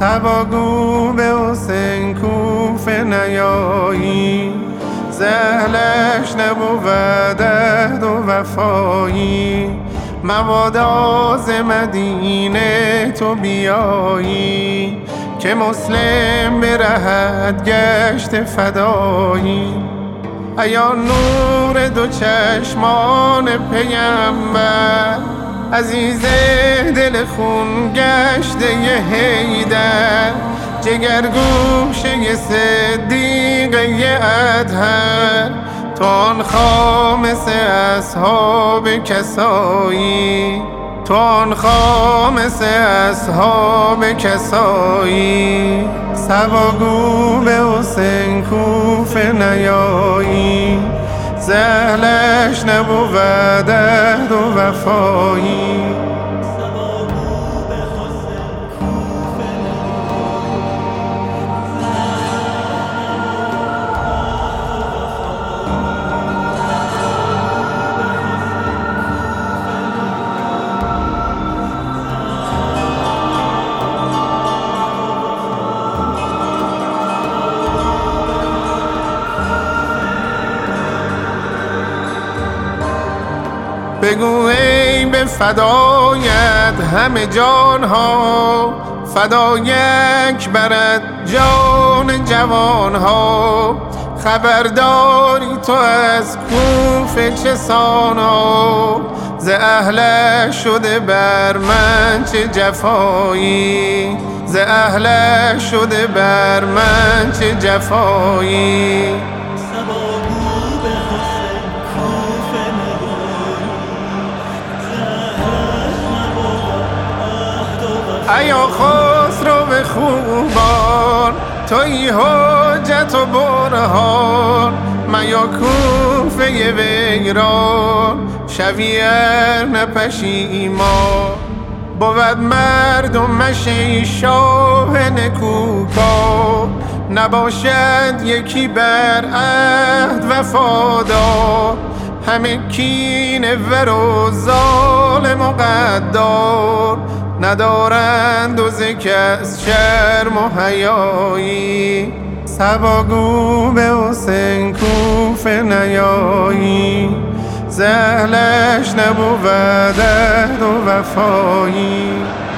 صباگو به حسین کوفه نیایی، زهلش نبود عهد و وفایی. مبادا ز مدینه تو بیایی، که مسلم به رهت گشت فدایی. ایا نور دو چشمان پیمبر، عزیز دل خون گشته ی حیدر. جگرگوشه صدیقه اطهر، تو آن خامس اصحاب کسایی، تو آن خامس اصحاب کسایی. صباگو به حسین کوفه نیایی، زهلش نبود عهد و وفایی. بگو ای به فدایت همه جانها، فدایک برد جان جوانها. خبرداری تو از کوفه چه سانا، ز اهلش شده بر من چه جفایی، ز اهلش شده بر من چه جفایی. ایا خسرو خوبان، تویی حجت و برهان. میا کوفه ویران، شوی ار نپشیمان. بود مردمش ای شاه نکوکار، نباشد یکی بر عهد وفادار. همه کینه ور و ظالم و غدار، ندارند و ز کس شرم و حیایی. صباگو به حسین کوفه نیایی، زهلش نبود عهد و وفایی.